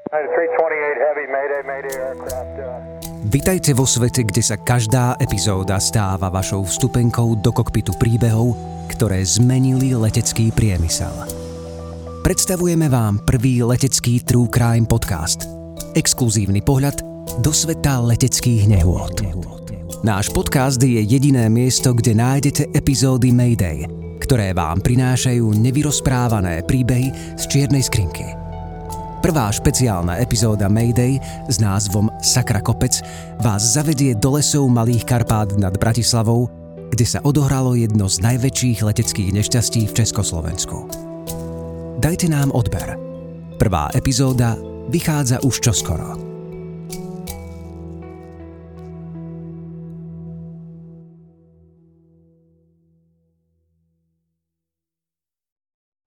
Vitajte vo svete, kde sa každá epizóda stáva vašou vstupenkou do kokpitu príbehov, ktoré zmenili letecký priemysel. Predstavujeme vám prvý letecký True Crime podcast. Exkluzívny pohľad do sveta leteckých nehôd. Náš podcast je jediné miesto, kde nájdete epizódy Mayday, ktoré vám prinášajú nevyrozprávané príbehy z čiernej skrinky. Prvá špeciálna epizóda Mayday s názvom Sakra kopec vás zavedie do lesov Malých Karpát nad Bratislavou, kde sa odohralo jedno z najväčších leteckých nešťastí v Československu. Dajte nám odber. Prvá epizóda vychádza už čoskoro.